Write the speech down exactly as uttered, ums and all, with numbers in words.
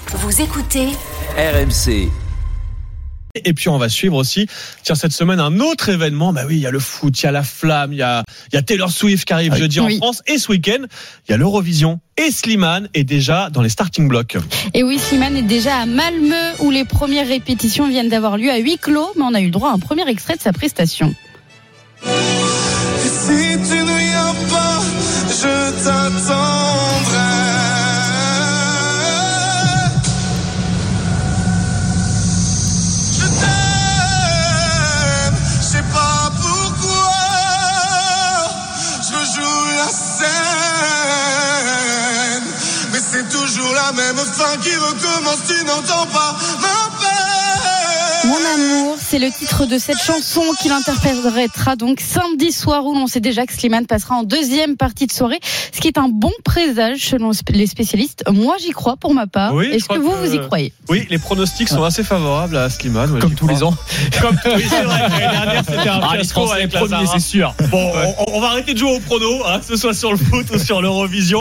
Vous écoutez R M C. Et puis on va suivre aussi, tiens, cette semaine un autre événement. Bah oui, il y a le foot, il y a la flamme, il y a, il y a Taylor Swift qui arrive oui. jeudi oui. en France, et ce week-end il y a l'Eurovision. Et Slimane est déjà dans les starting blocks. Et oui, Slimane est déjà à Malmö où les premières répétitions viennent d'avoir lieu à huis clos, mais on a eu le droit à un premier extrait de sa prestation. Si tu ne viens pas, je t'attendrai. C'est toujours la même fin qui recommence, tu n'entends pas ma peine. Mon amour, c'est le titre de cette chanson qu'il interprétera donc samedi soir où l'on sait déjà que Slimane passera en deuxième partie de soirée, ce qui est un bon présage selon les spécialistes. Moi, j'y crois pour ma part. Oui, Est-ce que vous, que... vous y croyez ? Oui, les pronostics sont assez favorables à Slimane. Ouais, Comme tous crois. les ans. Comme tous les ans. L'année dernière, c'était un fiasco ah, avec les premiers, c'est sûr. Bon, on, on va arrêter de jouer au prono, hein, que ce soit sur le foot ou sur l'Eurovision.